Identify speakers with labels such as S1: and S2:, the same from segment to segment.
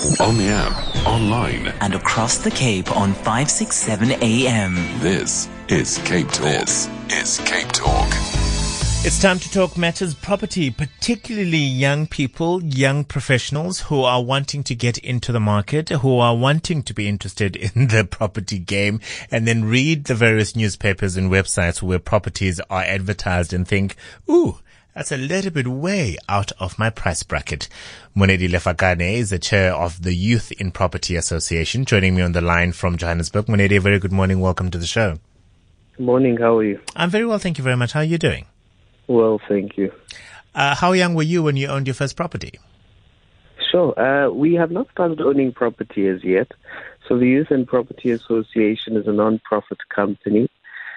S1: On the app, online,
S2: and across the Cape on 567 AM.
S1: This is Cape Talk.
S3: It's time to talk matters property, particularly young people, young professionals who are wanting to get into the market, who are wanting to be interested in the property game, and then read the various newspapers and websites where properties are advertised and think, ooh, that's a little bit way out of my price bracket. Monedi Lefakane is the chair of the Youth in Property Association, joining me on the line from Johannesburg. Monedi, a very good morning. Welcome to the show.
S4: Good morning. How are you?
S3: I'm very well, thank you very much. How are you doing?
S4: Well, thank you.
S3: How young were you when you owned your first property?
S4: Sure. We have not started owning property as yet. So the Youth and Property Association is a non-profit company,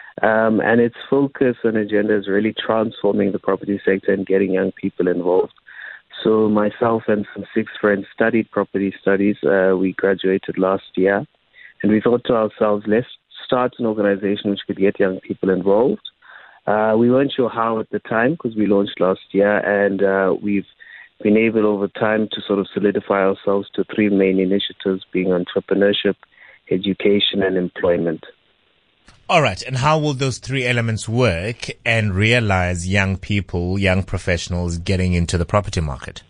S4: and its focus and agenda is really transforming the property sector and getting young people involved. So myself and some 6 friends studied property studies. We graduated last year, and we thought to ourselves, let's start an organization which could get young people involved. We weren't sure how at the time because we launched last year, and we've been able over time to sort of solidify ourselves to 3 main initiatives, being entrepreneurship, education, and employment.
S3: All right. And how will those 3 elements work and realize young people, young professionals getting into the property market?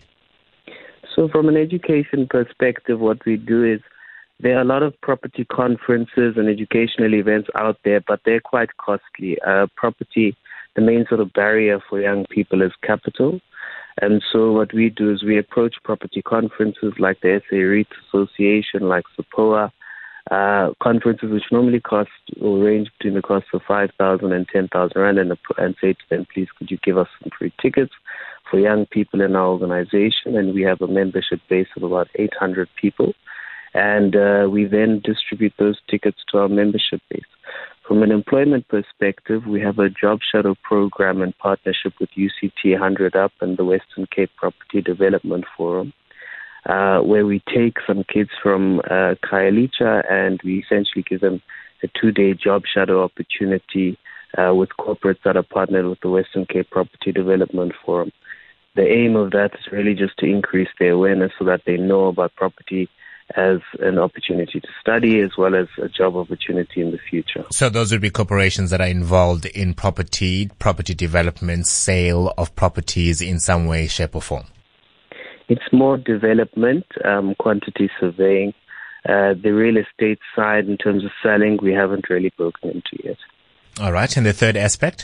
S4: So from an education perspective, what we do is there are a lot of property conferences and educational events out there, but they're quite costly. Property, the main sort of barrier for young people is capital. And so what we do is we approach property conferences like the SA REIT Association, like SAPOA, conferences which normally cost or range between the cost of 5,000 and 10,000 rand, and say to them, please, could you give us some free tickets for young people in our organization? And we have a membership base of about 800 people. And we then distribute those tickets to our membership base. From an employment perspective, we have a job shadow program in partnership with UCT 100 Up and the Western Cape Property Development Forum, where we take some kids from Khayelitsha and we essentially give them a 2-day job shadow opportunity with corporates that are partnered with the Western Cape Property Development Forum. The aim of that is really just to increase their awareness so that they know about property as an opportunity to study as well as a job opportunity in the future.
S3: So those would be corporations that are involved in property development, sale of properties in some way, shape or form.
S4: It's more development, quantity surveying. The real estate side in terms of selling, we haven't really broken into yet.
S3: All right. And the third aspect?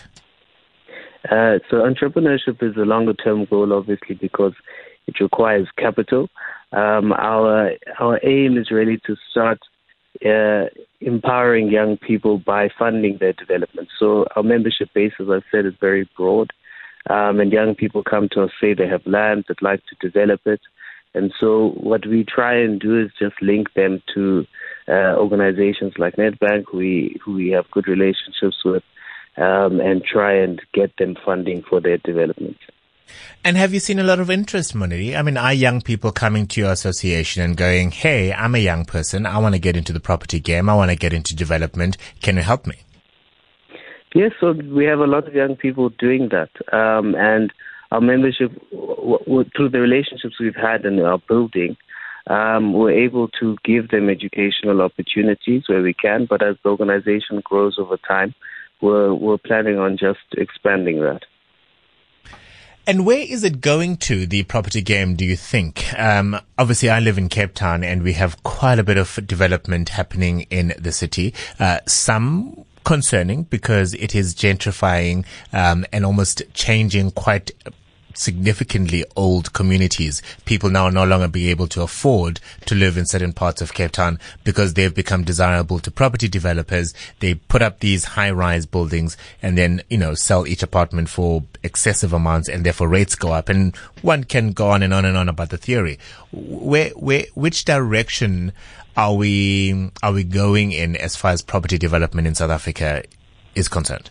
S4: So entrepreneurship is a longer term goal, obviously, because it requires capital. Our aim is really to start empowering young people by funding their development. So our membership base, as I said, is very broad. And young people come to us, say they have land, they'd like to develop it. And so what we try and do is just link them to organizations like Nedbank, who we have good relationships with, and try and get them funding for their development.
S3: And have you seen a lot of interest, Monedi? I mean, are young people coming to your association and going, hey, I'm a young person, I want to get into the property game, I want to get into development, can you help me?
S4: Yes, so we have a lot of young people doing that. And our membership, through the relationships we've had in our building, we're able to give them educational opportunities where we can. But as the organization grows over time, we're planning on just expanding that.
S3: And where is it going to, the property game, do you think? Obviously, I live in Cape Town and we have quite a bit of development happening in the city. Some concerning because it is gentrifying and almost changing quite significantly old communities. People now no longer be able to afford to live in certain parts of Cape Town because they've become desirable to property developers. They put up these high-rise buildings and then, sell each apartment for excessive amounts and therefore rates go up. And one can go on and on and on about the theory. Which direction are we going in as far as property development in South Africa is concerned?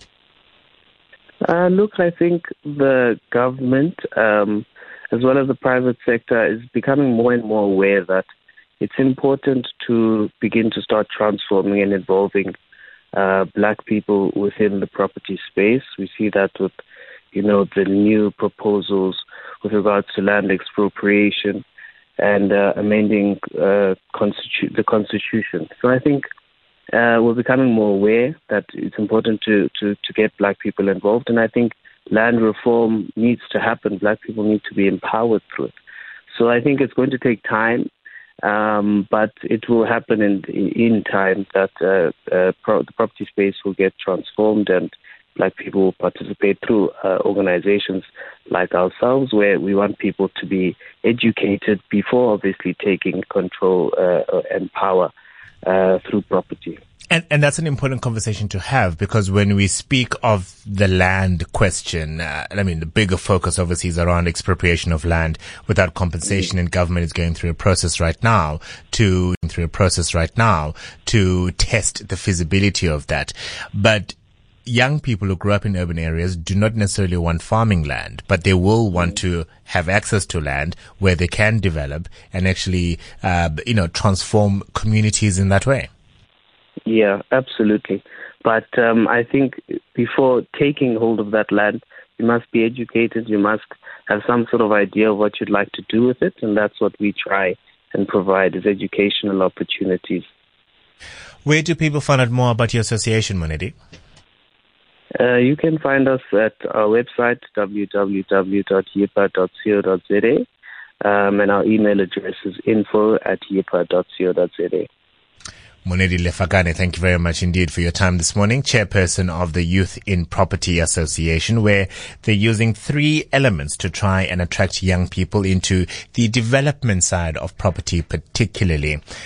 S4: Look, I think the government, as well as the private sector, is becoming more and more aware that it's important to begin to start transforming and involving black people within the property space. We see that with, the new proposals with regards to land expropriation and amending the constitution. So I think we're becoming more aware that it's important to get black people involved, and I think land reform needs to happen. Black people need to be empowered through it. So I think it's going to take time, but it will happen in time that the property space will get transformed and black people will participate through organizations like ourselves, where we want people to be educated before obviously taking control and power through property.
S3: And that's an important conversation to have, because when we speak of the land question, the bigger focus obviously is around expropriation of land without compensation, and government is going through a process right now to test the feasibility of that. But young people who grew up in urban areas do not necessarily want farming land, but they will want to have access to land where they can develop and actually, transform communities in that way.
S4: Yeah, absolutely. But I think before taking hold of that land, you must be educated. You must have some sort of idea of what you'd like to do with it. And that's what we try and provide, is educational opportunities.
S3: Where do people find out more about your association, Monedi?
S4: You can find us at our website, www.yipa.co.za, and our email address is info@yipa.co.za.
S3: Monedi Lefakane, thank you very much indeed for your time this morning. Chairperson of the Youth in Property Association, where they're using 3 elements to try and attract young people into the development side of property particularly.